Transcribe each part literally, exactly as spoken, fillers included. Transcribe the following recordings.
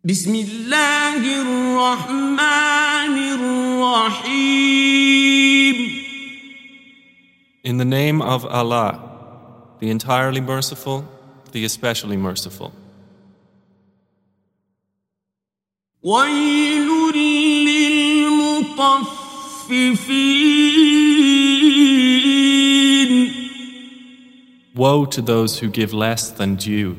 بسم الله الرحمن الرحيم. In the name of Allah, the entirely merciful, the especially merciful. ويل للمطففين. Woe to those who give less than due.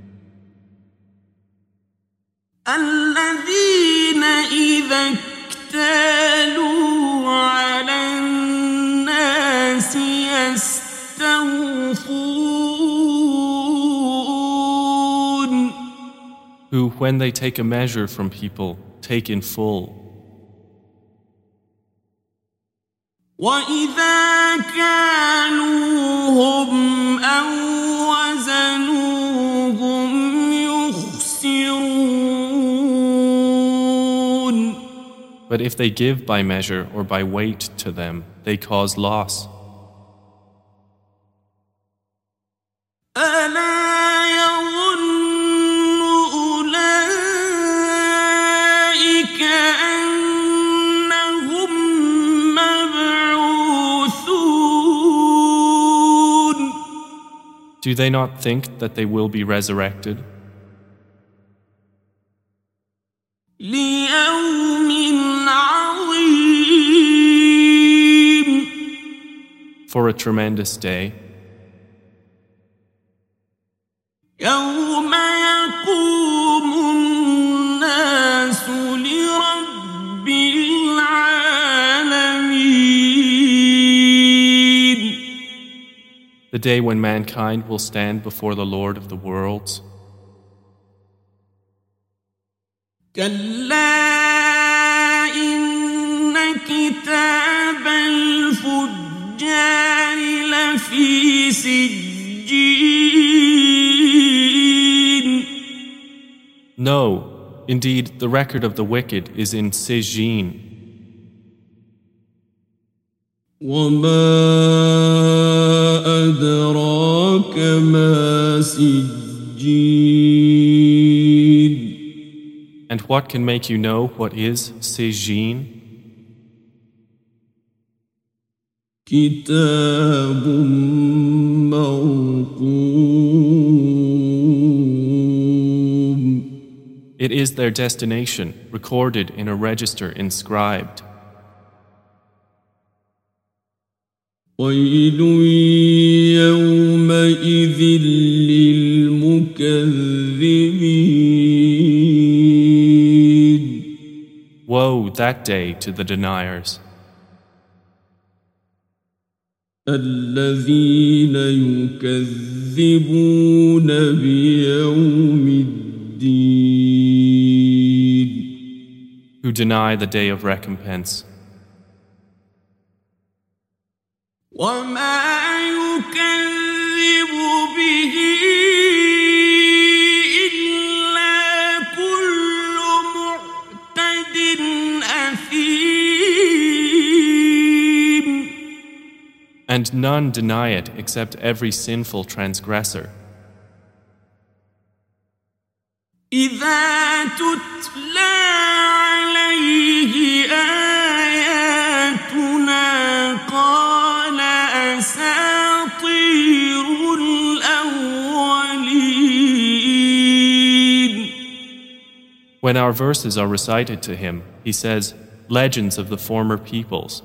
الذين إذا اكتالوا على الناس يستوفون. Who, when they take a measure from people, take in full. وإذا كالوهم أو وزنوهم يخسرون. But if they give by measure or by weight to them, they cause loss. ألا يظن أولئك أنهم مبعوثون. Do they not think that they will be resurrected? ليوم عظيم. For a tremendous day. يوم يقوم الناس لرب العالمين. The day when mankind will stand before the Lord of the worlds. كلا إن كتاب الفجار لفي سجين. No, indeed, the record of the wicked is in Sijin. وما أدراك ما سجين. And what can make you know what is Sijin? كتاب مرقوم. It is their destination, recorded in a register inscribed. ويل يومئذ للمكذبين. Woe that day to the deniers. الذين يكذبون بيوم الدين. Who deny the day of recompense. وما يكذب به إلا كل معتد أثيم. And none deny it except every sinful transgressor. إذا تتلى عليه آياتنا قال أساطير الأولين. When our verses are recited to him, he says, legends of the former peoples.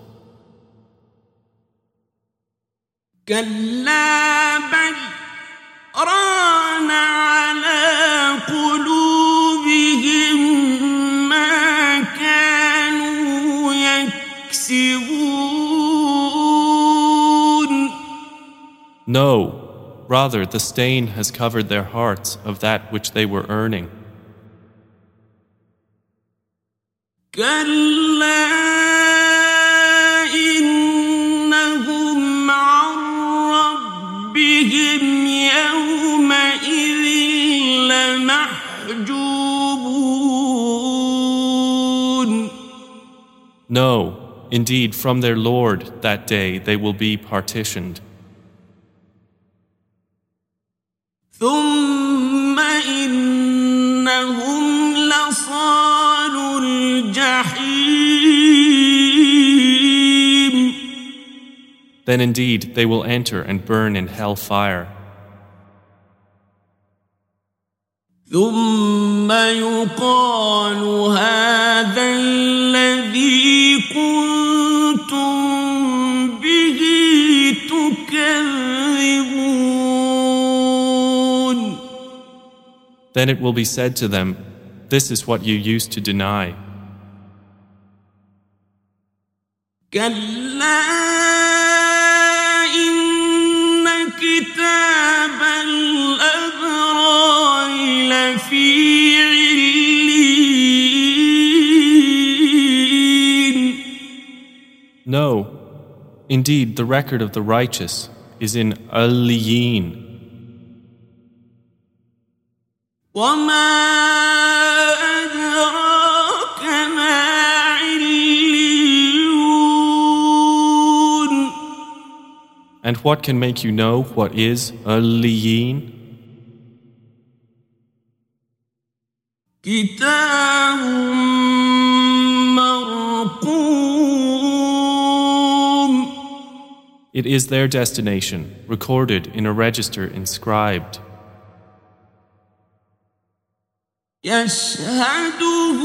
كلا بل ران على قلوبهم ما كانوا يكسبون. No, rather the stain has covered their hearts of that which they were earning. كلا إنهم عن ربهم يومئذ لمحجوبون. No, indeed from their Lord that day they will be partitioned. ثم إنهم صالوا الجحيم. Then indeed they will enter and burn in hell fire. ثم يقال هذا الذي كنتم به تكذبون. Then it will be said to them, this is what you used to deny. كلا إن كتاب الأبرار لفي عليين. No, indeed the record of the righteous is in Aliyeen. وما أدراك ما عليون. And what can make you know what is Aliyeen? كتاب مرقوم. It is their destination, recorded in a register inscribed. يشهده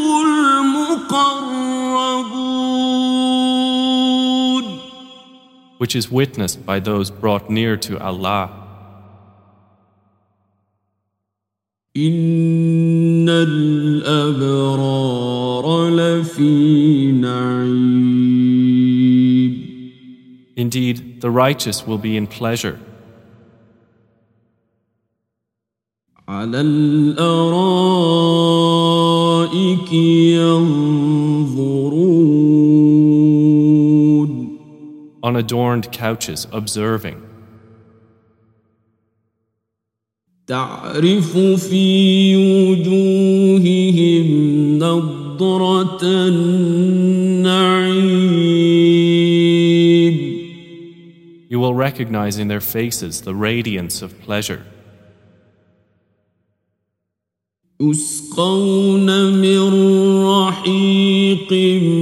المقربون. Which is witnessed by those brought near to Allah. إن الأبرار لفي نعيم. Indeed, the righteous will be in pleasure. على الأرائك ينظرون. On adorned couches, observing. تعرف في وجوههم نضرة النعيم. You will recognize in their faces the radiance of pleasure. يسقون من رحيق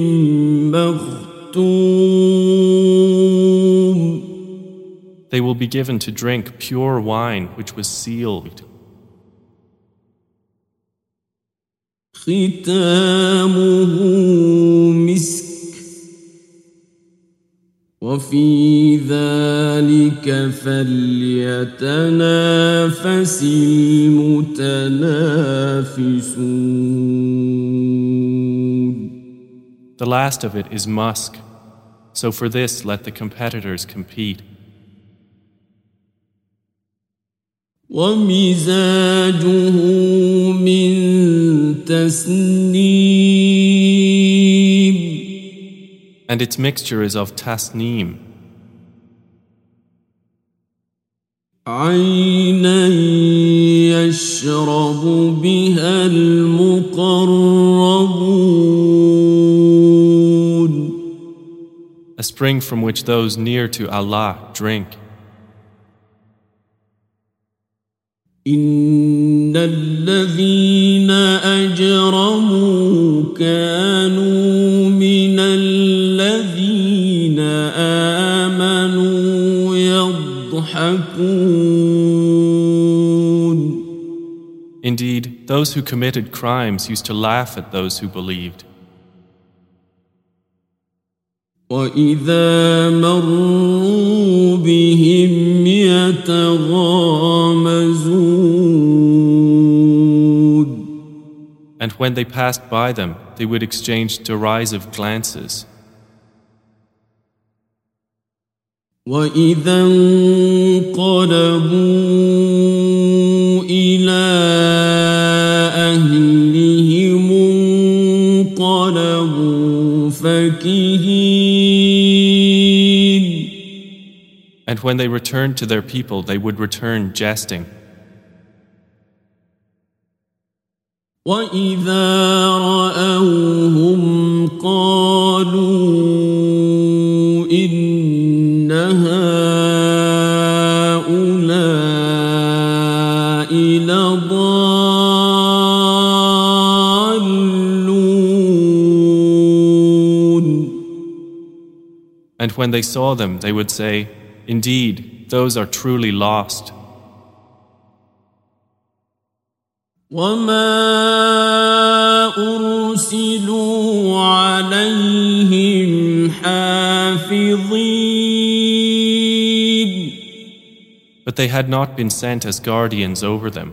مختوم. They will be given to drink pure wine which was sealed. ختامه مسك وفي ذلك فليتنافس المتنافسون. The last of it is musk, so for this let the competitors compete. ومزاجه من تسنيم. And its mixture is of tasneem. عينا يشرب بها المقربون. A spring from which those near to Allah drink. إن الذين أجرموا كانوا من الذين آمنوا يضحكون. Indeed, those who committed crimes used to laugh at those who believed. وإذا مروا بهم يتغامزون. And when they passed by them, they would exchange derisive glances. وإذا انقلبوا إلى أهلهم انقلبوا فكهين. And when they returned to their people, they would return jesting. وإذا رأوهم قالوا إن هؤلاء لضالون. And when they saw them, they would say, "Indeed, those are truly lost." وما أرسلوا عليهم حافظين But they had not been sent as guardians over them.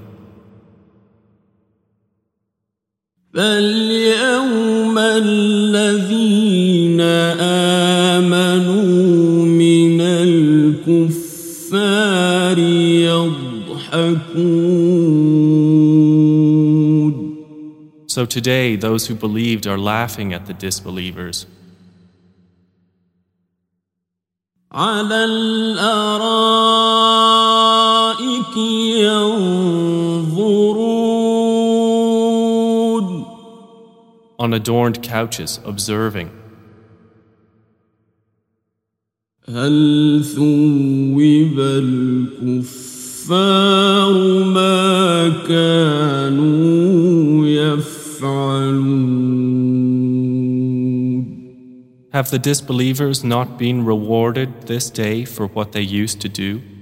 فاليوم الذين آمنوا من الكفار يضحكون. So today those who believed are laughing at the disbelievers. على الأرائك ينظرون. On adorned couches, observing. هل ثوب الكفار ما كانوا يفعلون. Have the disbelievers not been rewarded this day for what they used to do?